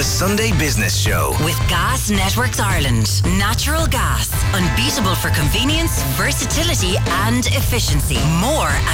The Sunday Business Show. With Gas Networks Ireland. Natural gas. Unbeatable for convenience, versatility and efficiency. More at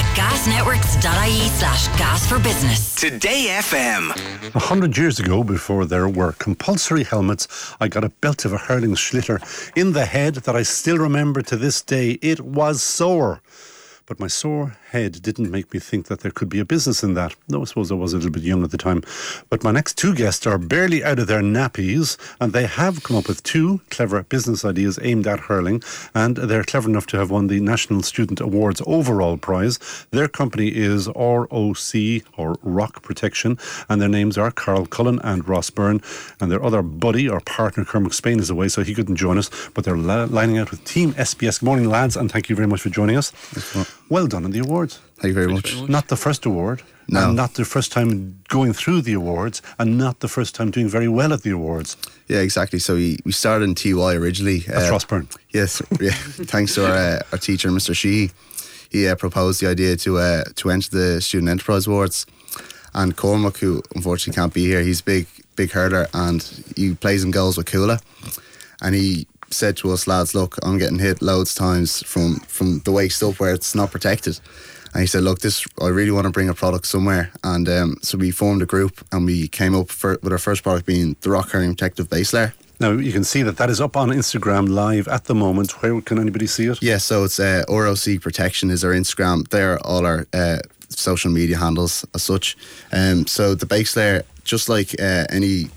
gasnetworks.ie/gas for business. Today FM. 100 years ago, before there were compulsory helmets, I got a belt of a hurling schlitter in the head that I still remember to this day. It was sore. But my sore head didn't make me think that there could be a business in that. No, I suppose I was a little bit young at the time. But my next two guests are barely out of their nappies, and they have come up with two clever business ideas aimed at hurling, and they're clever enough to have won the National Student Awards overall prize. Their company is ROC, or Rock Protection, and their names are Carl Cullen and Ross Byrne, and their other buddy or partner, Cormac Spain, is away, so he couldn't join us, but they're lining out with Team SBS. Good morning, lads, and thank you very much for joining us. Well done on the awards. Thank you very much. Not the first award, no. And not the first time going through the awards, and not the first time doing very well at the awards. Yeah, exactly. So we started in TY originally. That's Ross Byrne. Yes, yeah. Thanks to our teacher, Mr. Sheehy. He proposed the idea to enter the Student Enterprise Awards. And Cormac, who unfortunately can't be here, he's a big hurler, and he plays in goals with Coola. And he said to us, lads, look, I'm getting hit loads of times from the waist up where it's not protected. And he said, look, I really want to bring a product somewhere. And so we formed a group, and we came up with our first product being the Rock Hurling Protective Base Layer. Now, you can see that is up on Instagram live at the moment. Where can anybody see it? Yeah, so it's ROC Protection is our Instagram. They're all our social media handles as such. So the base layer, just like any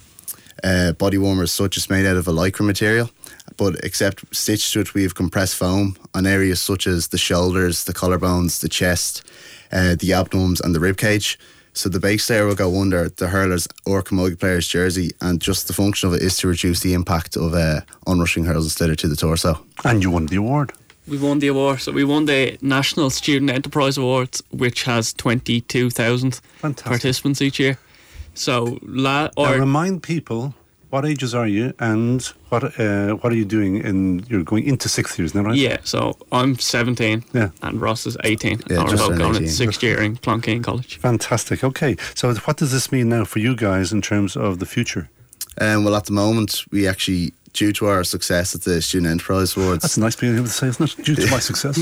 body warmer as such, is made out of a lycra material, but except stitched to it we have compressed foam on areas such as the shoulders, the collarbones, the chest, the abdomens and the rib cage. So the base layer will go under the hurler's or camogie player's jersey, and just the function of it is to reduce the impact of onrushing hurls and sliotar to the torso. And you won the award. We won the award. So we won the National Student Enterprise Awards, which has 22,000 participants each year. So now remind people, what ages are you, and what are you doing? You're going into 6th year, isn't that right? Yeah, so I'm 17, and Ross is 18. Yeah, and we're both going 18. into 6th year in Cloncain College. Fantastic. Okay, so what does this mean now for you guys in terms of the future? Well, at the moment, we actually, due to our success at the Student Enterprise Awards... That's nice being able to say, isn't it? Due to my success.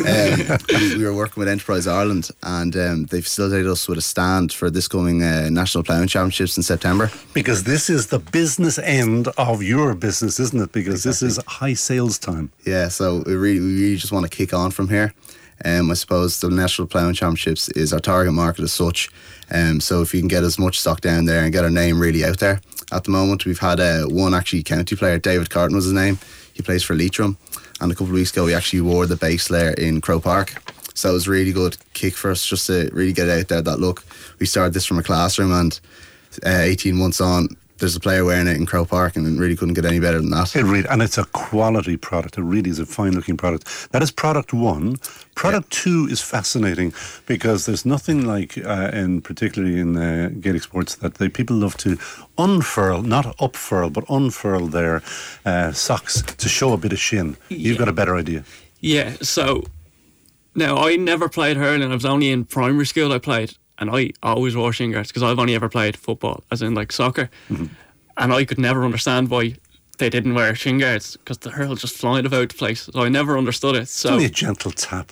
We were working with Enterprise Ireland, and they facilitated us with a stand for this coming National Ploughing Championships in September. Because this is the business end of your business, isn't it? Because This is high sales time. Yeah, so we really just want to kick on from here. I suppose the National Ploughing Championships is our target market as such. So if you can get as much stock down there and get our name really out there. At the moment, we've had one actually county player, David Carton was his name. He plays for Leitrim. And a couple of weeks ago, we actually wore the base layer in Croke Park. So it was a really good kick for us just to really get out there that, look, we started this from a classroom, and 18 months on, there's a player wearing it in Croke Park, and it really couldn't get any better than that. And it's a quality product. It really is a fine-looking product. That is product one. Product two is fascinating, because there's nothing like, particularly in Gaelic sports, that people love to unfurl, not upfurl, but unfurl their socks to show a bit of shin. You've got a better idea. Yeah, so now I never played hurling. I was only in primary school I played. And I always wore shin guards because I've only ever played football, as in like soccer. Mm-hmm. And I could never understand why they didn't wear shin guards, because the hurl just flying about the place. So I never understood it. So it's only a gentle tap.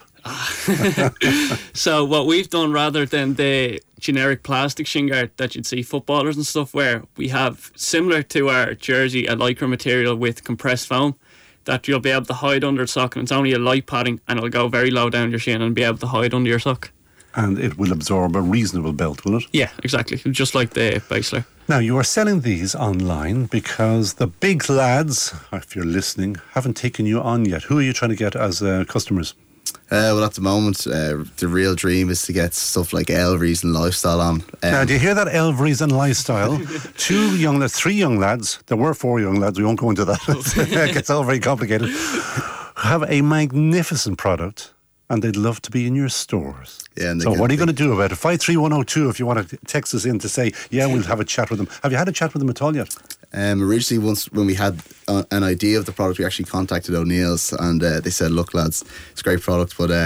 So what we've done, rather than the generic plastic shin guard that you'd see footballers and stuff wear, we have, similar to our jersey, a lycra material with compressed foam that you'll be able to hide under the sock, and it's only a light padding, and it'll go very low down your shin and be able to hide under your sock. And it will absorb a reasonable belt, will it? Yeah, exactly. Just like the base layer. Now, you are selling these online because the big lads, if you're listening, haven't taken you on yet. Who are you trying to get as customers? Well, at the moment, the real dream is to get stuff like Elvery's and Lifestyle on. Now, do you hear that, Elvery's and Lifestyle? 3 young lads. There were 4 young lads. We won't go into that. It gets all very complicated. Have a magnificent product, and they'd love to be in your stores. Yeah, so what are you going to do about it? 53102 if you want to text us in to say, yeah, we'll have a chat with them. Have you had a chat with them at all yet? Originally, once when we had an idea of the product, we actually contacted O'Neill's, and they said, look lads, it's a great product, but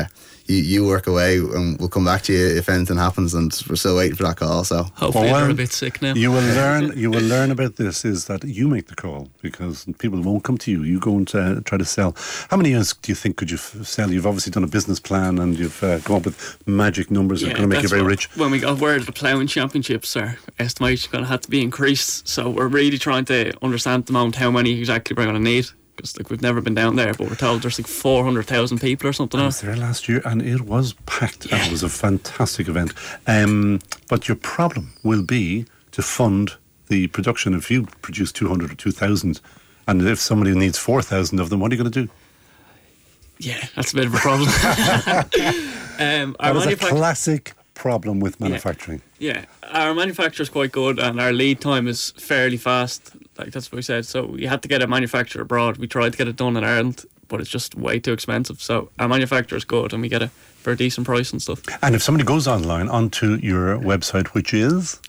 you work away, and we'll come back to you if anything happens. And we're still waiting for that call. So hopefully they're a bit sick now. You will learn. You will learn about this is that you make the call, because people won't come to you. You go and try to sell. How many units do you think could you sell? You've obviously done a business plan, and you've come up with magic numbers that are going to make you very rich. When we got word of the ploughing championships, our estimation going to have to be increased. So we're really trying to understand at the moment how many exactly we're going to need. Because we've never been down there, but we're told there's 400,000 people or something. I was there last year and it was packed. Yeah. It was a fantastic event. But your problem will be to fund the production. If you produce 200 or 2,000, and if somebody needs 4,000 of them, what are you going to do? Yeah, that's a bit of a problem. That is a classic problem with manufacturing. Yeah, our manufacturer is quite good, and our lead time is fairly fast. Like that's what we said. So we had to get a manufacturer abroad. We tried to get it done in Ireland, but it's just way too expensive. So our manufacturer is good, and we get it for a decent price and stuff. And if somebody goes online onto your website, which is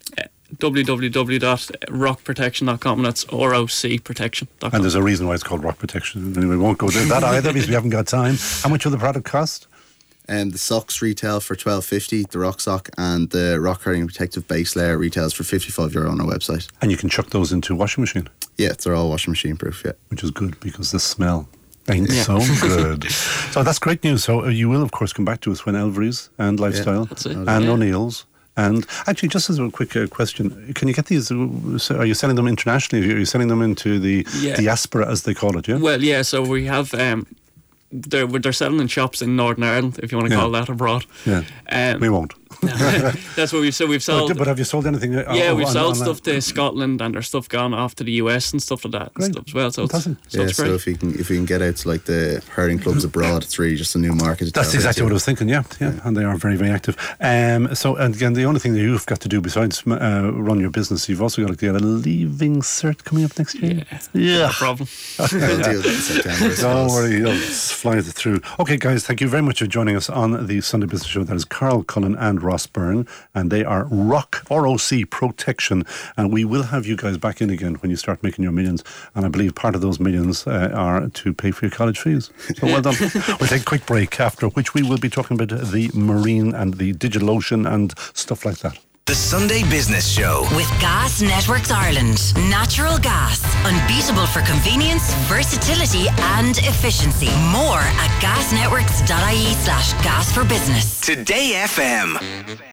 www.rockprotection.com, and that's rocprotection.com. And there's a reason why it's called Rock Protection. Anyway, we won't go into that either because we haven't got time. How much will the product cost? The socks retail for $12.50, the rock sock, and the rock hurling protective base layer retails for €55 on our website. And you can chuck those into a washing machine. Yeah, they're all washing machine proof, yeah. Which is good because the smell ain't so good. So that's great news. So you will, of course, come back to us when Elvery's and Lifestyle and O'Neill's. And actually, just as a quick question, can you get these? Are you selling them internationally? Are you selling them into the diaspora, as they call it? Yeah. Well, yeah. So we have. They're selling in shops in Northern Ireland, if you want to call that abroad. Yeah. We won't. That's what we've sold. But have you sold anything? Yeah, we've sold stuff to Scotland, and there's stuff gone off to the US and stuff like that and stuff as well. So it's great. So if we can get out to like the hurling clubs abroad, it's really just a new market. That's exactly what I was thinking. Yeah, and they are very, very active. So and again, the only thing that you've got to do besides run your business, you've also got to get a leaving cert coming up next year. Yeah, no problem. We'll deal with that in September. Don't worry, you'll fly it through. Okay, guys, thank you very much for joining us on the Sunday Business Show. That is Carl Cullen and Ross Byrne, and they are ROC Protection, and we will have you guys back in again when you start making your millions, and I believe part of those millions are to pay for your college fees. So well done. We'll take a quick break, after which we will be talking about the marine and the digital ocean and stuff like that. The Sunday Business Show with Gas Networks Ireland. Natural gas. Unbeatable for convenience, versatility and efficiency. More at gasnetworks.ie/gas for business. Today FM.